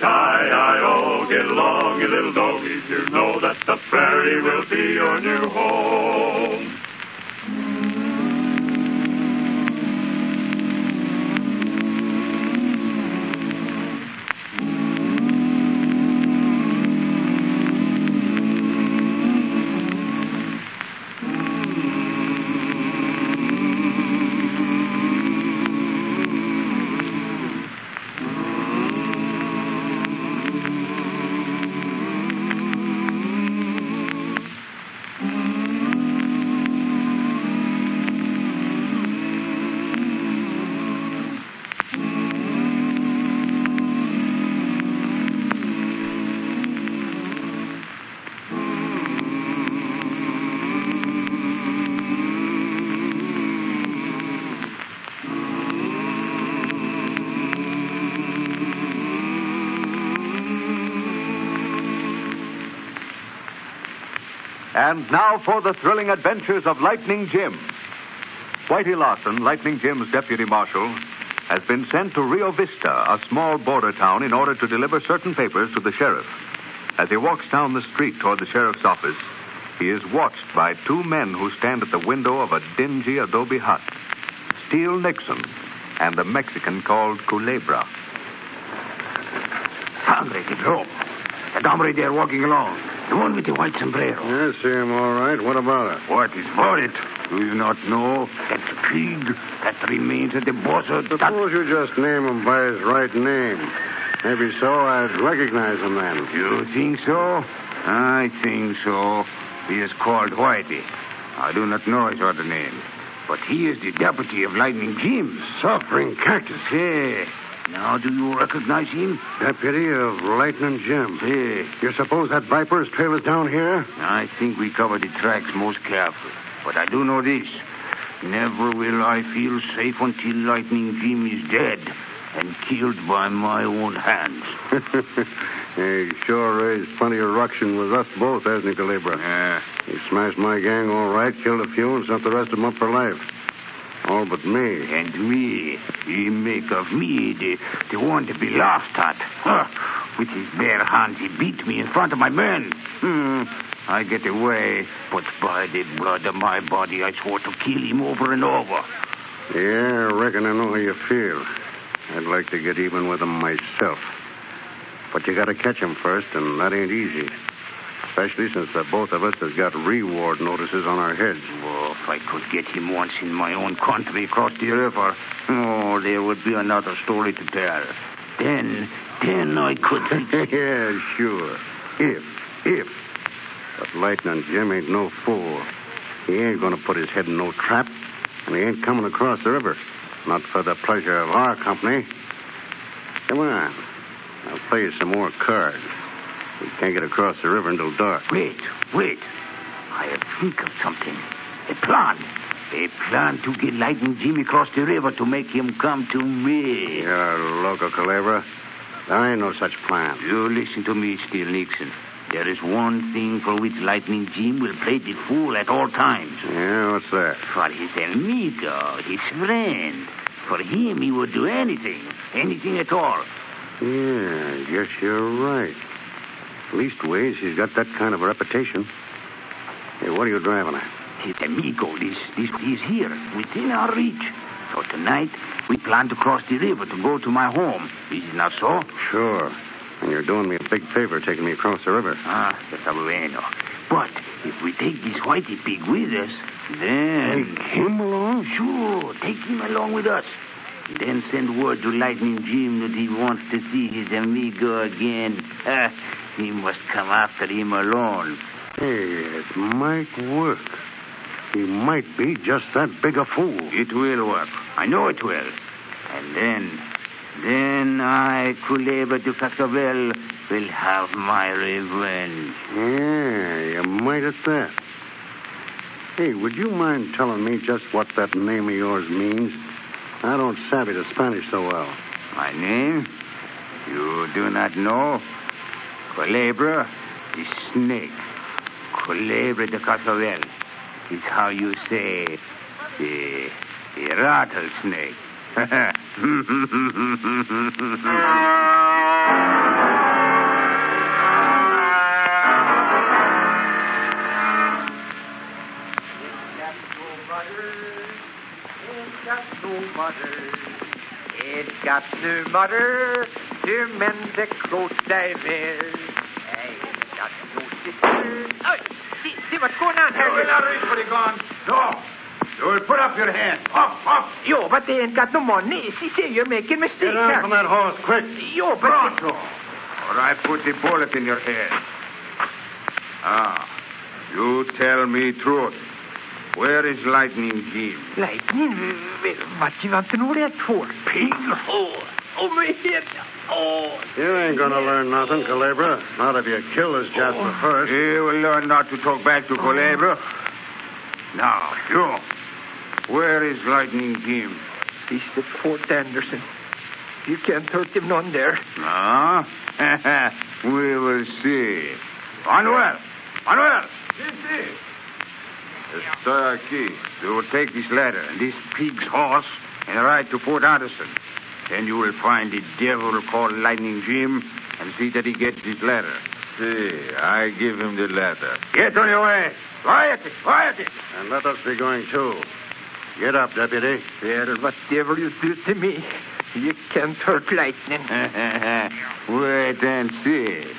I-I-O, get along, you little doggies. You know that the prairie will be your new home. And now for the thrilling adventures of Lightning Jim. Whitey Larson, Lightning Jim's deputy marshal, has been sent to Rio Vista, a small border town, in order to deliver certain papers to the sheriff. As he walks down the street toward the sheriff's office, he is watched by two men who stand at the window of a dingy adobe hut. Steele Nixon and the Mexican called Culebra. Sangre de Dios. That hombre there walking along. The one with the white sombrero. I see him all right. What about it? What is for it? Do you not know that pig that remains at the boss of Suppose you just name him by his right name. Maybe so I'd recognize him then. You think so? I think so. He is called Whitey. I do not know his other name. But he is the deputy of Lightning Jim. Suffering Cactus. Say, now do you recognize him? Deputy of Lightning Jim. Say. You suppose that viper's trail is down here? I think we covered the tracks most carefully. But I do know this. Never will I feel safe until Lightning Jim is dead and killed by my own hands. He sure raised plenty of ruction with us both, hasn't he, Culebra? Yeah. He smashed my gang all right, killed a few, and sent the rest of them up for life. All but me. And me. He make of me the one to be laughed at. Huh. With his bare hands, he beat me in front of my men. I get away, but by the blood of my body, I swore to kill him over and over. Yeah, I reckon I know how you feel. I'd like to get even with him myself. But you gotta catch him first, and that ain't easy. Especially since the both of us has got reward notices on our heads. Oh, if I could get him once in my own country across the river, oh, there would be another story to tell. Then I could... Yeah, sure. If. But Lightning Jim ain't no fool. He ain't gonna put his head in no trap, and he ain't coming across the river. Not for the pleasure of our company. Come on. I'll play you some more cards. We can't get across the river until dark. Wait. I have think of something. A plan. A plan to get Lightning Jim across the river to make him come to me. You're loco, Culebra. There ain't no such plan. You listen to me, Steele Nixon. There is one thing for which Lightning Jim will play the fool at all times. Yeah, what's that? For his amigo, his friend. For him, he would do anything. Anything at all. Yeah, I guess you're right. Leastways, he's got that kind of a reputation. Hey, what are you driving at? His amigo, he's here, within our reach. So tonight, we plan to cross the river to go to my home. Is it not so? Sure. And you're doing me a big favor taking me across the river. Está bueno. But if we take this Whitey pig with us, then... Take him along? Sure, take him along with us. Then send word to Lightning Jim that he wants to see his amigo again. He must come after him alone. Hey, it might work. He might be just that big a fool. It will work. I know it will. And then I, Culebra de Cascabel, will have my revenge. Yeah, you might at that. Hey, would you mind telling me just what that name of yours means? I don't savvy the Spanish so well. My name? You do not know? Culebra, the snake. Culebra de Cascabel is how you say the rattlesnake. Ain't got no mother. Ain't got no mother to mend the clothes I wear. I ain't got no sister. Oh, see what's going on here? You're not ready for the gun. No. You'll put up your hand. Up. Yo, but they ain't got no money. See, you're making mistakes. Get down from that horse, quick. Yo, but... Pronto. Or I put the bullet in your head. You tell me truth. Where is Lightning Jim? Lightning? What do you want to know that for? Pig? Oh, my head. Oh. You ain't gonna learn nothing, Culebra. Not if you kill this Jasper first. You will learn not to talk back to Culebra. Now, you. Where is Lightning Jim? He's at Fort Anderson. You can't hurt him none there. Ah? We will see. Manuel! Estoy aquí. You will take this ladder and this pig's horse and ride to Fort Anderson. Then you will find the devil called Lightning Jim and see that he gets his ladder. See, I give him the ladder. Get on your way. Quiet. And let us be going, too. Get up, deputy. Well, whatever you do to me, you can't hurt Lightning. Wait and see.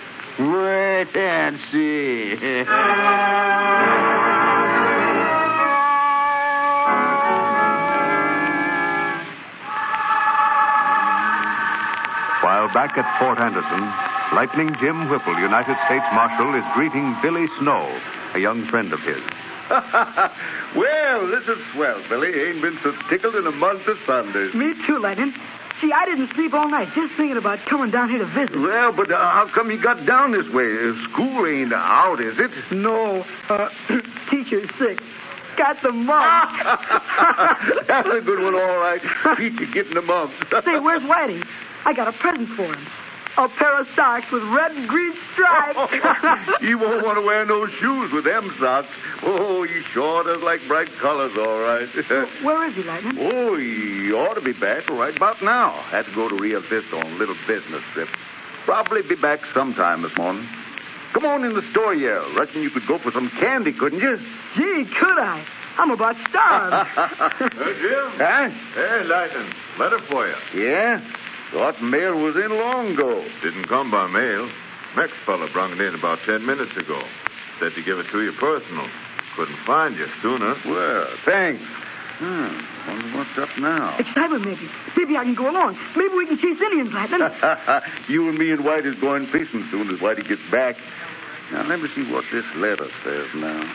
While back at Fort Anderson, Lightning Jim Whipple, United States Marshal, is greeting Billy Snow, a young friend of his. Well, this is swell, Billy. Ain't been so tickled in a month of Sundays. Me too, Lightning. See, I didn't sleep all night just thinking about coming down here to visit. Well, but how come you got down this way? School ain't out, is it? No, teacher's sick. Got the mumps. That's a good one, all right. Teacher getting the mumps. Say, where's Whitey? I got a present for him. A pair of socks with red and green stripes. You won't want to wear no shoes with them socks. Oh, he sure does like bright colors, all right. Where is he, Lightning? Oh, he ought to be back right about now. Had to go to Rio Vista on a little business trip. Probably be back sometime this morning. Come on in the store, yeah. Reckon you could go for some candy, couldn't you? Gee, could I? I'm about starved. Jim? Huh? Hey, Lightning. Letter for you. Yeah? Thought mail was in long ago. Didn't come by mail. Mex fella brung it in about 10 minutes ago. Said to give it to you personal. Couldn't find you sooner. Well, thanks. Wonder what's up now? Excitement, maybe. Maybe I can go along. Maybe we can chase Indians, Lightning. You and me and White is going fishing soon as Whitey gets back. Now, let me see what this letter says now.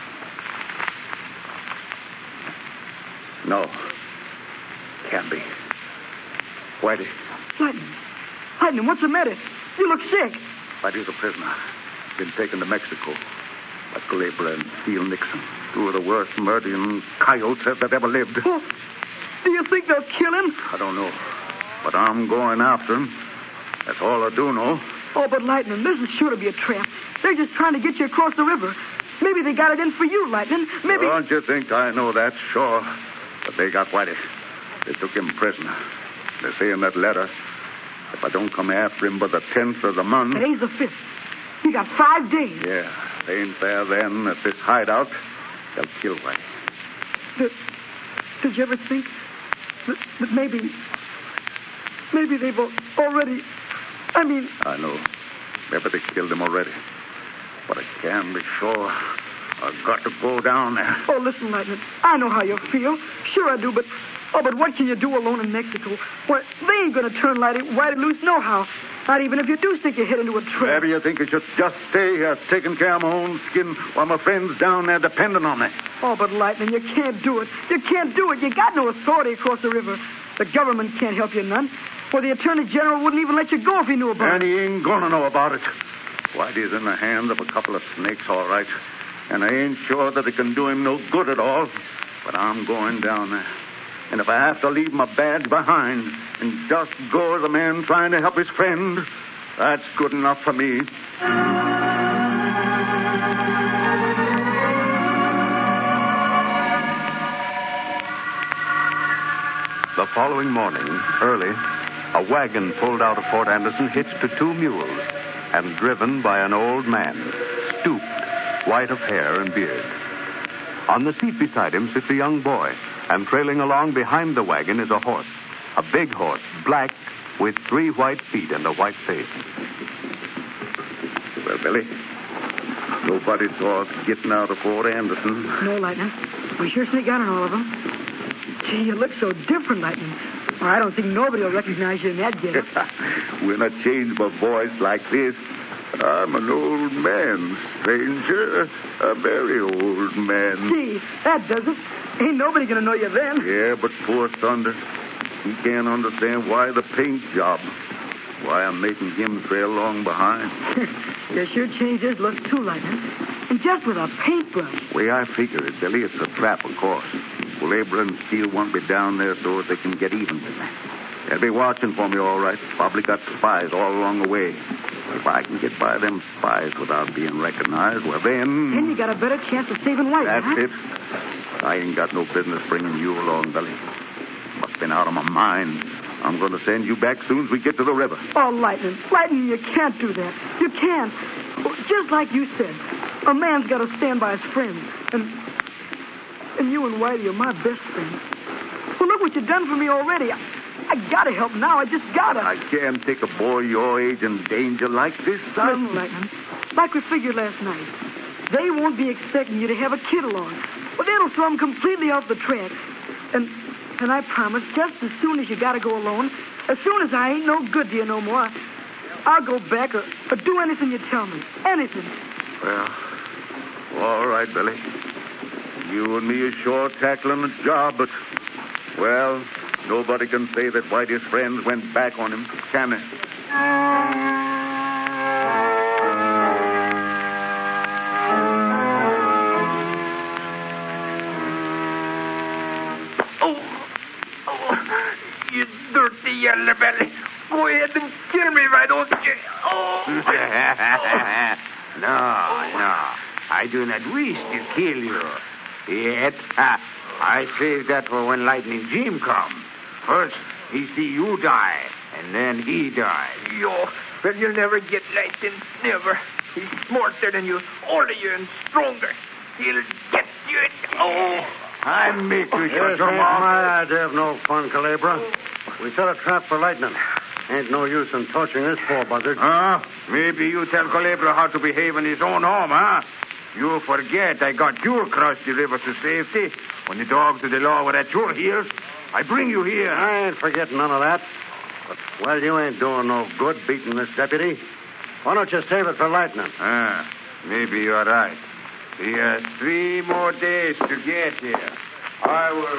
No. Can't be. Whitey. Lightning, what's the matter? You look sick. Whitey's a prisoner. Been taken to Mexico. By Culebra and Steele Nixon. Two of the worst murdering coyotes that ever lived. Oh, do you think they'll kill him? I don't know. But I'm going after him. That's all I do know. Oh, but Lightning, this is sure to be a trap. They're just trying to get you across the river. Maybe they got it in for you, Lightning. Maybe... Don't you think I know that? Sure. But they got Whitey. They took him prisoner. They say in that letter, if I don't come after him by the 10th of the month... Today's the 5th. You got 5 days. Yeah. They ain't there then at this hideout. They'll kill Whitey. Did you ever think that maybe they've already... I know. Maybe they killed him already. But I can be sure. I've got to go down there. Oh, listen, Lightning. I know how you feel. Sure I do, but... Oh, but what can you do alone in Mexico? Well, they ain't going to turn Whitey loose nohow. Not even if you do stick your head into a trap. Maybe you think I should just stay here taking care of my own skin while my friends down there depending on me. Oh, but Lightning, you can't do it. You can't do it. You got no authority across the river. The government can't help you none. Well, the Attorney General wouldn't even let you go if he knew about And it. he ain't going to know about it. Whitey's in the hands of a couple of snakes, all right. And I ain't sure that it can do him no good at all. But I'm going down there. And if I have to leave my badge behind and just go as a man trying to help his friend, that's good enough for me. The following morning, early, a wagon pulled out of Fort Anderson hitched to 2 mules and driven by an old man, stooped, white of hair and beard. On the seat beside him sits a young boy, And trailing along behind the wagon is a horse. A big horse, black, with 3 white feet and a white face. Well, Billy, nobody saw us getting out of Fort Anderson. No, Lightning. We sure sneak out on all of them. Gee, you look so different, Lightning. Well, I don't think nobody will recognize you in that getup. When I change my voice like this, I'm an old man, stranger. A very old man. Gee, that does it. Ain't nobody gonna know you then. Yeah, but poor Thunder, he can't understand why the paint job. Why I'm making him trail along behind. You sure changed his look too, Lightning. And just with a paintbrush. Way I figure it, Billy, it's a trap, of course. Culebra and Steele want me down there so they can get even with me. They'll be watching for me, all right. Probably got spies all along the way. If I can get by them spies without being recognized, well, then... Then you got a better chance of saving White, That's huh? it. I ain't got no business bringing you along, Billy. Must have been out of my mind. I'm going to send you back soon as we get to the river. Oh, Lightning. Lightning, you can't do that. You can't. Well, just like you said, a man's got to stand by his friends. And you and Whitey are my best friends. Well, look what you've done for me already. I got to help now. I just got to. I can't take a boy your age in danger like this, son. Listen, Lightning. Like we figured last night, they won't be expecting you to have a kid along. Well, that'll throw them completely off the track. And I promise, just as soon as you got to go alone, as soon as I ain't no good to you no more, I'll go back or do anything you tell me. Anything. Well, all right, Billy. You and me are sure tackling the job, but, well, nobody can say that Whitey's friends went back on him, can they? You dirty yellow belly. Go ahead and kill me, why don't you? Oh. No. I do not wish to kill you. Yet, I save that for when Lightning Jim comes. First, he see you die, and then he die. Yo, well, you'll never get Lightning. Never. He's smarter than you, older you, and stronger. He'll get you. Oh. I make you shut This your ain't mouth. my idea of no fun, Culebra. We set a trap for Lightning. Ain't no use in torturing this poor buzzard. Maybe you tell Culebra how to behave in his own home, huh? You forget I got you across the river to safety. When the dogs of the law were at your heels, I bring you here. I ain't forgetting none of that. But, well, you ain't doing no good beating this deputy. Why don't you save it for Lightning? Maybe you're right. He has 3 more days to get here. I will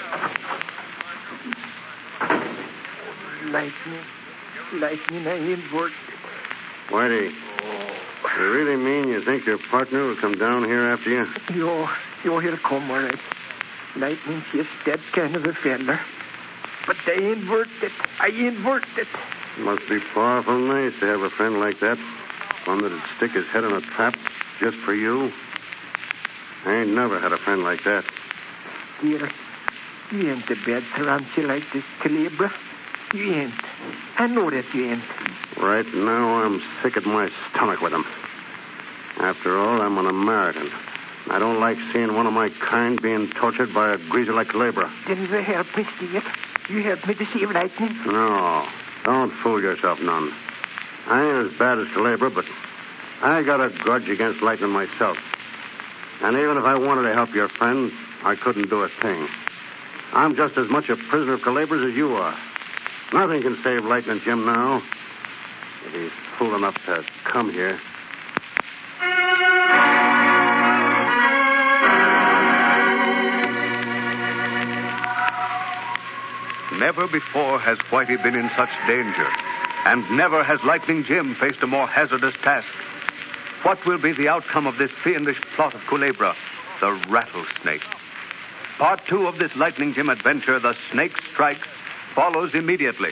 wait. Lightning, I ain't worked. Whitey, you really mean you think your partner will come down here after you? Yo, he'll come, all right. Lightning's just that kind of a fella. But I ain't worth it. Must be powerful nice to have a friend like that. One that'd stick his head in a trap just for you. I ain't never had a friend like that. Dear, you ain't a bad tarantula like this, Culebra. You ain't. I know that you ain't. Right now, I'm sick at my stomach with him. After all, I'm an American. I don't like seeing one of my kind being tortured by a greaser like Culebra. Then you help me, Steve. You help me to save Lightning. No, don't fool yourself none. I ain't as bad as Culebra, but I got a grudge against Lightning myself. And even if I wanted to help your friend, I couldn't do a thing. I'm just as much a prisoner of Culebra's as you are. Nothing can save Lightning Jim now. If he's fool enough to come here. Never before has Whitey been in such danger. And never has Lightning Jim faced a more hazardous task. What will be the outcome of this fiendish plot of Culebra, the rattlesnake? Part 2 of this Lightning Jim adventure, The Snake Strikes, follows immediately.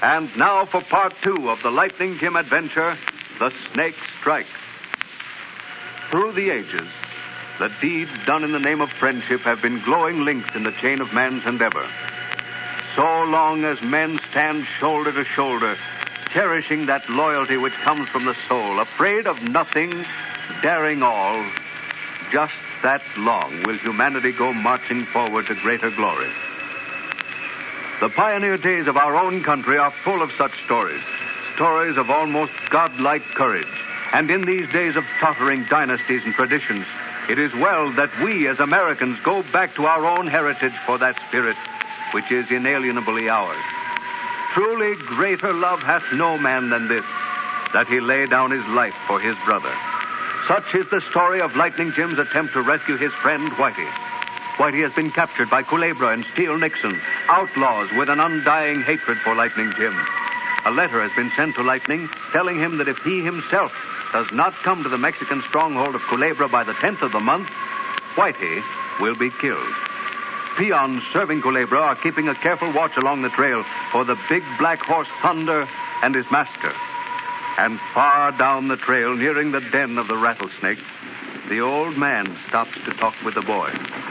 And now for part 2 of the Lightning Jim adventure, The Snake Strike. Through the ages, the deeds done in the name of friendship have been glowing links in the chain of man's endeavor. So long as men stand shoulder to shoulder, cherishing that loyalty which comes from the soul, afraid of nothing, daring all, just that long will humanity go marching forward to greater glory. The pioneer days of our own country are full of such stories, stories of almost godlike courage. And in these days of tottering dynasties and traditions, it is well that we as Americans go back to our own heritage for that spirit which is inalienably ours. Truly greater love hath no man than this, that he lay down his life for his brother. Such is the story of Lightning Jim's attempt to rescue his friend Whitey. Whitey has been captured by Culebra and Steele Nixon, outlaws with an undying hatred for Lightning Jim. A letter has been sent to Lightning telling him that if he himself does not come to the Mexican stronghold of Culebra by the 10th of the month, Whitey will be killed. Peons serving Culebra are keeping a careful watch along the trail for the big black horse Thunder and his master. And far down the trail, nearing the den of the rattlesnake, the old man stops to talk with the boy.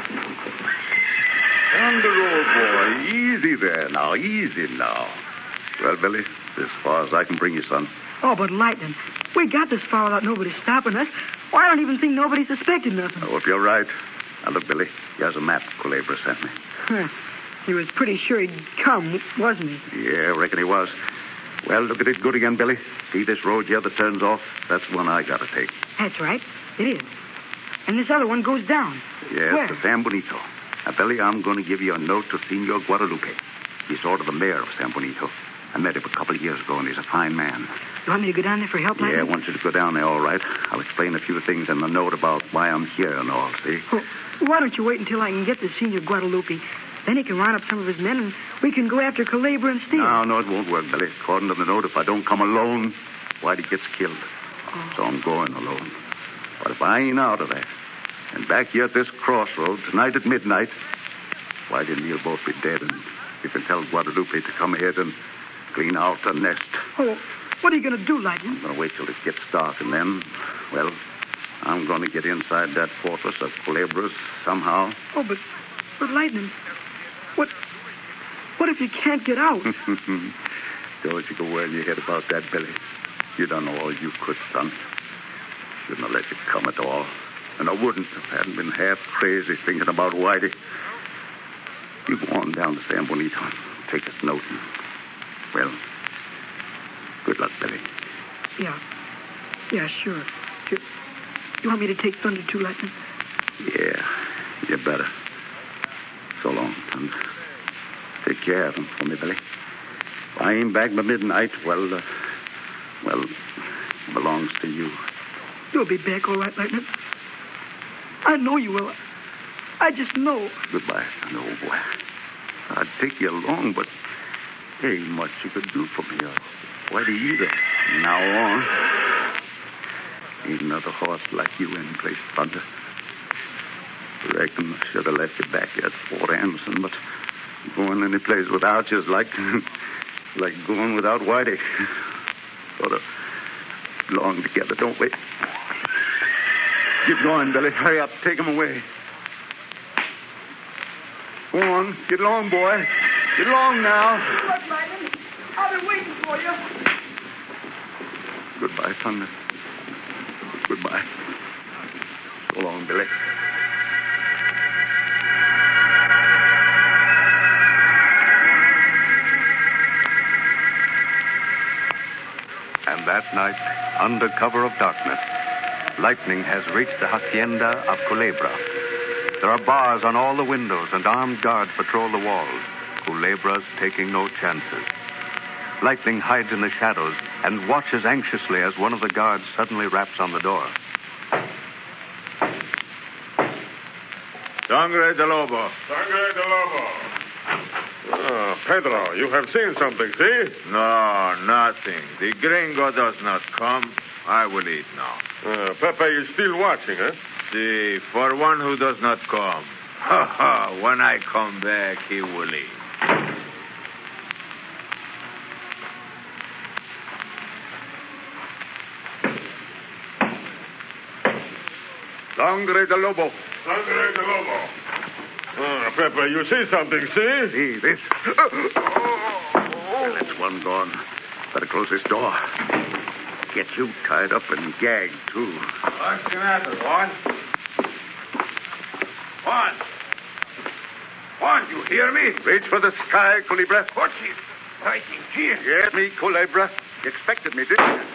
Thunder, old boy. Easy there now. Easy now. Well, Billy, as far as I can bring you, son. Oh, but Lightning, we got this far without nobody stopping us. Well, I don't even think nobody suspected nothing. Oh, if you're right. Now, look, Billy, here's a map Culebra sent me. He was pretty sure he'd come, wasn't he? Yeah, I reckon he was. Well, look at it good again, Billy. See this road here that turns off? That's the one I got to take. That's right. It is. And this other one goes down. Yeah, Where? to San Bonito. Now, Billy, I'm going to give you a note to Senor Guadalupe. He's sort of the mayor of San Bonito. I met him a couple of years ago, and he's a fine man. You want me to go down there for help, Lightning? Yeah, I want you to go down there, all right. I'll explain a few things in the note about why I'm here and all, see? Well, why don't you wait until I can get to Senor Guadalupe? Then he can round up some of his men, and we can go after Culebra and Steele. No, it won't work, Billy. According to the note, if I don't come alone, Whitey gets killed. Oh. So I'm going alone. But if I ain't out of there, and back here at this crossroad tonight at midnight, Whitey and me'll both be dead, and you can tell Guadalupe to come ahead and clean out the nest. Oh, what are you going to do, Lightning? I'm going to wait till it gets dark, and then, well, I'm going to get inside that fortress of Culebra's somehow. Oh, but Lightning, what if you can't get out? Don't you go worrying your head about that, Billy. You done all you could, son. Shouldn't have let you come at all. And I wouldn't if I hadn't been half crazy thinking about Whitey. You go on down to San Bonito and take this note. And, well, good luck, Billy. Yeah, sure. You want me to take Thunder too, Lightning? Yeah, you better. So long, Thunder. Take care of him for me, Billy. If I ain't back by midnight, well, it belongs to you. You'll be back all right, Lightning. I know you will. I just know. Goodbye, son, old boy. I'd take you along, but there ain't much you could do for me. Whitey either. From now on, ain't another horse like you in place, Thunder. Reckon I should have left you back here at Fort Anderson, but going any place without you is like going without Whitey. Sort of belong together, don't we? Keep going, Billy. Hurry up. Take him away. Go on. Get along, boy. Get along now. Look, Lightning, I've been waiting for you. Goodbye, Thunder. Goodbye. So long, Billy. And that night, under cover of darkness, Lightning has reached the hacienda of Culebra. There are bars on all the windows, and armed guards patrol the walls. Culebra's taking no chances. Lightning hides in the shadows and watches anxiously as one of the guards suddenly raps on the door. Sangre de Lobo. Sangre de Lobo. Oh, Pedro, you have seen something, see? No, nothing. The gringo does not come. I will eat now. Pepe is still watching, huh? See, for one who does not come. Ha ha, when I come back, he will eat. Sangre de Lobo. Sangre de Lobo. Pepper, you see something, see? See this? That's one gone. Better close this door. Get you tied up and gagged, too. What's the matter, Juan? Juan! Juan, you hear me? Reach for the sky, Culebra. What's it? Lightning Jim. Yes, me, Culebra. You expected me, didn't you?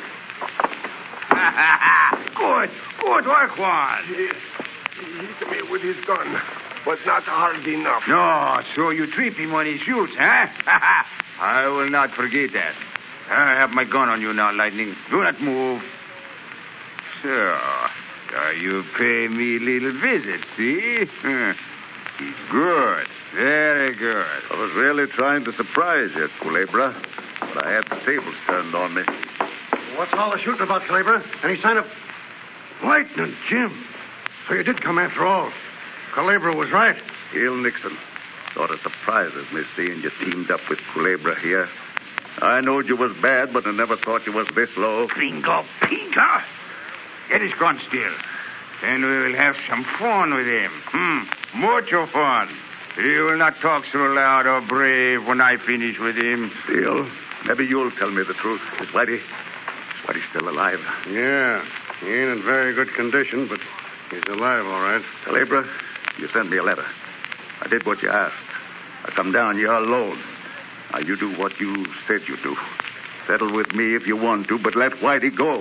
Good work, Juan. He hit me with his gun, but not hard enough. No, so you tripped him when he shoots, huh? I will not forget that. I have my gun on you now, Lightning. Do not move. So you pay me a little visit, see? He's good. Very good. I was really trying to surprise you, Culebra, but I had the tables turned on me. What's all the shooting about, Culebra? Any sign of... Lightning Jim. So you did come after all. Culebra was right. Gil Nixon. Sort of surprises me seeing you teamed up with Culebra here. I knowed you was bad, but I never thought you was this low. Gringo Pinga. Get his gun still. Then we will have some fun with him. Mucho fun. He will not talk so loud or brave when I finish with him. Still, maybe you'll tell me the truth. Is Whitey still alive? Yeah. He ain't in very good condition, but he's alive, all right. Culebra, you sent me a letter. I did what you asked. I come down here alone. Now, you do what you said you do. Settle with me if you want to, but let Whitey go.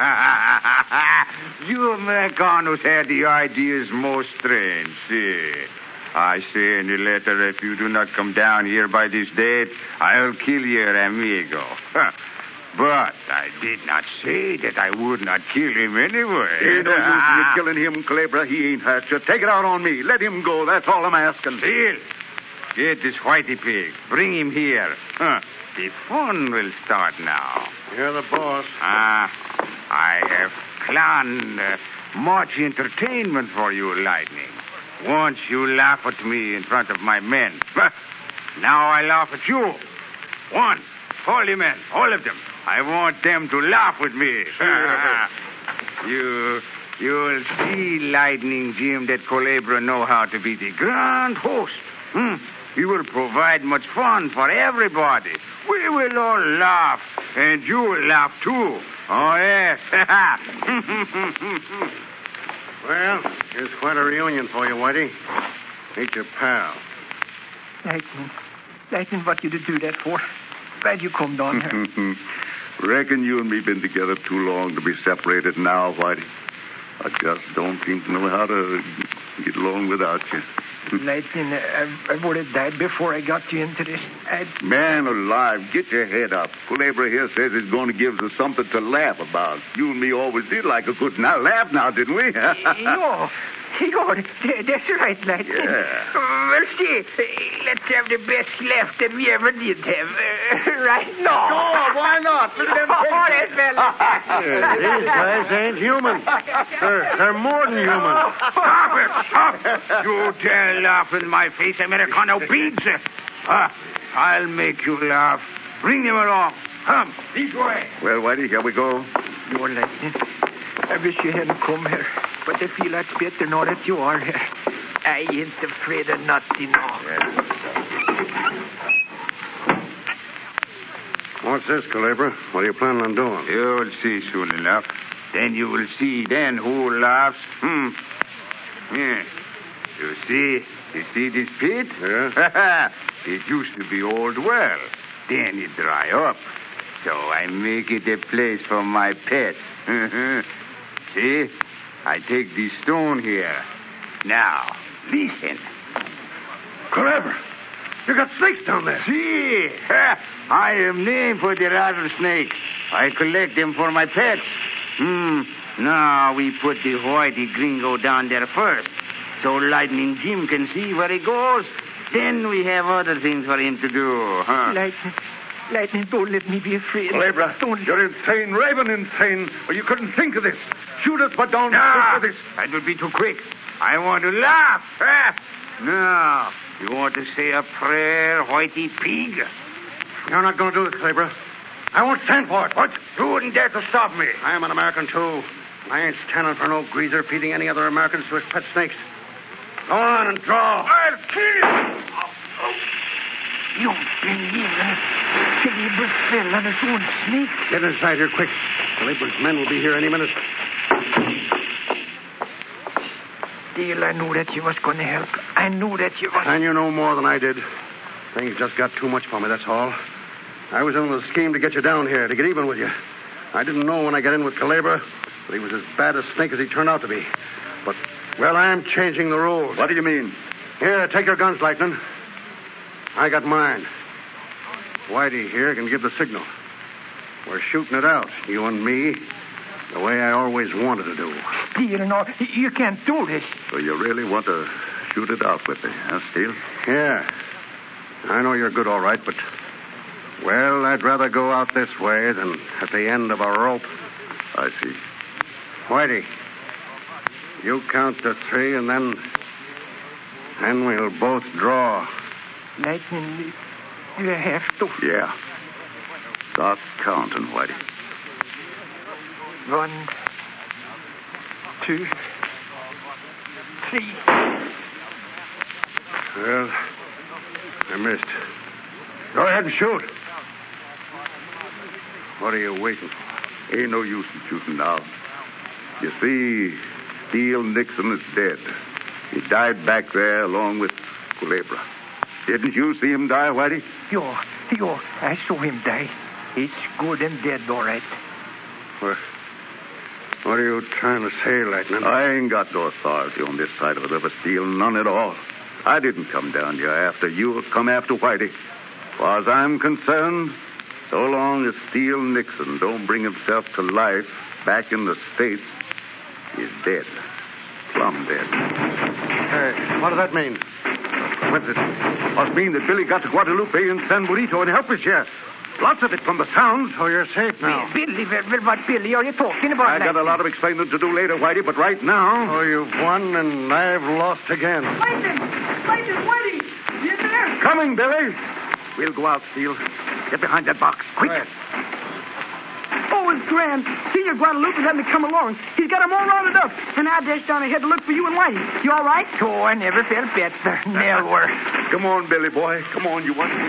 You Americanos had the ideas most strange. See, I say in the letter, if you do not come down here by this date, I'll kill your amigo. But I did not say that I would not kill him anyway. Ain't no use in you killing him, Culebra. He ain't hurt you. Take it out on me. Let him go. That's all I'm asking. Still, get this Whitey pig. Bring him here. The fun will start now. You're the boss. I have planned much entertainment for you, Lightning. Once you laugh at me in front of my men. Now I laugh at you. One, all the men, all of them. I want them to laugh with me. You'll see, Lightning Jim, that Culebra know how to be the grand host. He will provide much fun for everybody. We will all laugh, and you will laugh too. Oh, yes. Well, here's quite a reunion for you, Whitey. Meet your pal. Lightning, what you do that for? Glad you come down here. Reckon you and me been together too long to be separated now, Whitey. I just don't seem to know how to get along without you. Lightning, I would have died before I got you into this. Man alive, get your head up. Culebra here says he's going to give us something to laugh about. You and me always did like a good laugh now, didn't we? That's right, Lightning. Yeah. Well, see, let's have the best laugh that we ever did have. Right now. Oh, why not? Look at them These guys ain't human. They're more than human. Stop it! Stop! You dare laugh in my face, Americano beans. I'll make you laugh. Bring them along. Come, this way. Well, Whitey, here we go. You're Lightning. I wish you hadn't come here, but I feel that's better now that you are here. I ain't afraid of nothing now. What's this, Culebra? What are you planning on doing? You'll see soon enough. Then you will see then who laughs. Yeah. You see this pit? Yeah. It used to be old well. Then it dry up. So I make it a place for my pet. See? I take this stone here. Now, listen. Culebra, you got snakes down there. See? I am named for the rattlesnake. I collect them for my pets. Now we put the Whitey Gringo down there first, so Lightning Jim can see where he goes. Then we have other things for him to do. Lightning, don't let me be afraid. Culebra, you're insane, raving insane. Or you couldn't think of this. Shoot us, but don't think of this. That would be too quick. I want to laugh. Now, you want to say a prayer, Whitey Pig? You're not going to do it, Culebra. I won't stand for it. What? You wouldn't dare to stop me. I am an American, too. I ain't standing for no greaser feeding any other Americans to his pet snakes. Go on and draw. I'll kill you. You believe Caliber's fell on his own snake. Get inside here quick. Caliber's men will be here any minute. Steele, I knew that you was going to help. I knew that you was... And you know more than I did. Things just got too much for me, that's all. I was in the scheme to get you down here, to get even with you. I didn't know when I got in with Caliber that he was as bad a snake as he turned out to be. But, well, I'm changing the rules. What do you mean? Here, take your guns, Lightning. I got mine. Whitey here can give the signal. We're shooting it out, you and me, the way I always wanted to do. Steele, no, you can't do this. So you really want to shoot it out with me, huh, Steele? Yeah. I know you're good, all right, but... Well, I'd rather go out this way than at the end of a rope. I see. Whitey, you count to 3, and then we'll both draw. Lightning, you have to. Yeah. Start counting, Whitey. 1, 2, 3. Well, I missed. Go ahead and shoot. What are you waiting for? Ain't no use in shooting now. You see, Steele Nixon is dead. He died back there along with Culebra. Didn't you see him die, Whitey? Yo, I saw him die. He's good and dead, all right. What are you trying to say, Lightning? I ain't got no authority on this side of the river, Steele, none at all. I didn't come down here after you. Come after Whitey. As far as I'm concerned, so long as Steele Nixon don't bring himself to life back in the States, he's dead. Plumb dead. Hey, what does that mean? What's it? Must mean that Billy got to Guadalupe and San Benito and help us here. Lots of it from the sounds. So you're safe now. Billy, what Billy are you talking about? I got a lot of explaining to do later, Whitey, but right now... Oh, you've won and I've lost again. Lightning, Whitey, you there? Coming, Billy. We'll go out, Steele. Get behind that box, quick. Right. Oh, it's grand. Senior Guadalupe let me come along. He's got them all rounded up. And I dashed down ahead to look for you and Whitey. You all right? Oh, I never felt better. Never. Come on, Billy boy. Come on, you want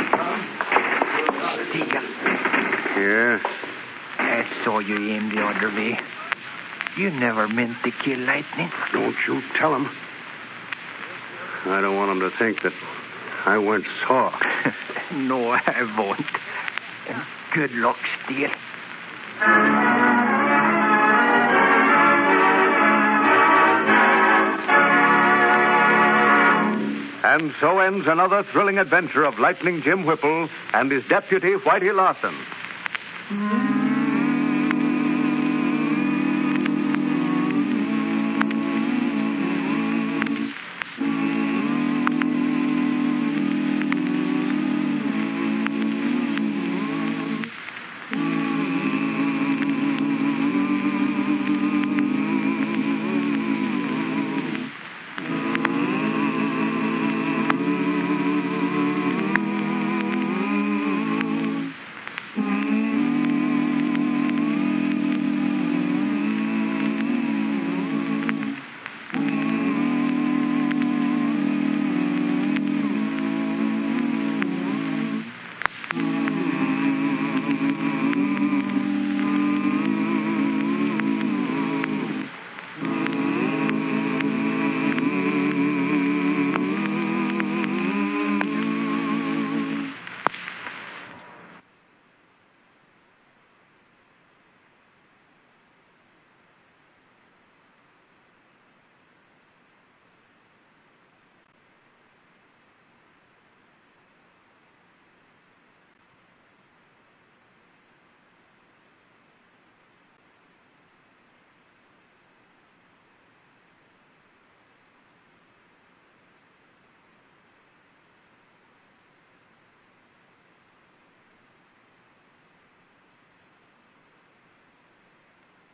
Steele, Yeah? I saw you aim the other way. You never meant to kill Lightning. Don't you tell him. I don't want him to think that I went soft. No, I won't. Good luck, Steele. And so ends another thrilling adventure of Lightning Jim Whipple and his deputy, Whitey Larson.